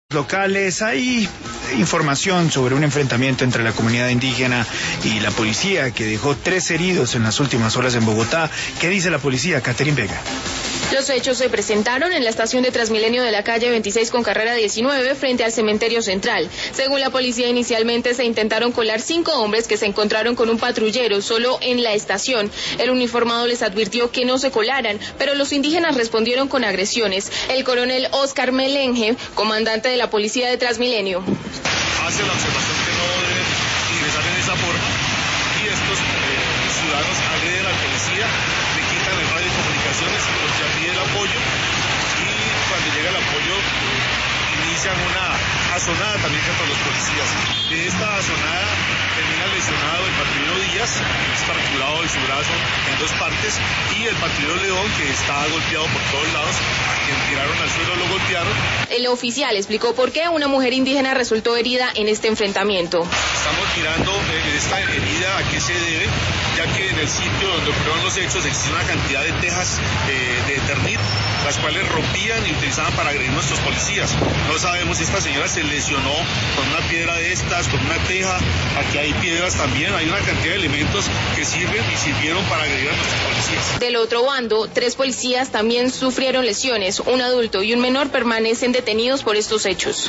Locales, hay información sobre un enfrentamiento entre la comunidad indígena y la policía que dejó 3 heridos en las últimas horas en Bogotá. ¿Qué dice la policía? Catherine Vega. Los hechos se presentaron en la estación de Transmilenio de la calle 26 con carrera 19 frente al cementerio central. Según la policía, inicialmente se intentaron colar 5 hombres que se encontraron con un patrullero solo en la estación. El uniformado les advirtió que no se colaran, pero los indígenas respondieron con agresiones. El coronel Oscar Melenge, comandante de la policía de Transmilenio, hace la observación que no deben ingresar en esa forma y estos ciudadanos agreden al policía, le quitan el radio de comunicaciones, los que piden apoyo y cuando llega el apoyo inician una azonada también contra los policías. De esta azonada termina lesionado el patrullero Díaz, es fracturado de su brazo en 2 partes, y el patrullero León, que está golpeado por todos lados, a quien tiraron al suelo lo golpearon. El oficial explicó por qué una mujer indígena resultó herida en este enfrentamiento. Estamos mirando esta herida a qué se debe, ya que en el sitio donde ocurrieron los hechos existe una cantidad de tejas de Eternit, las cuales rompían y utilizaban para agredir a nuestros policías. No sabemos si esta señora se lesionó con una piedra de estas, con una teja. Aquí hay piedras también, hay una cantidad de elementos que sirven y sirvieron para agredir a nuestros policías. Del otro bando, 3 policías también sufrieron lesiones. Un adulto y un menor permanecen detenidos por estos hechos.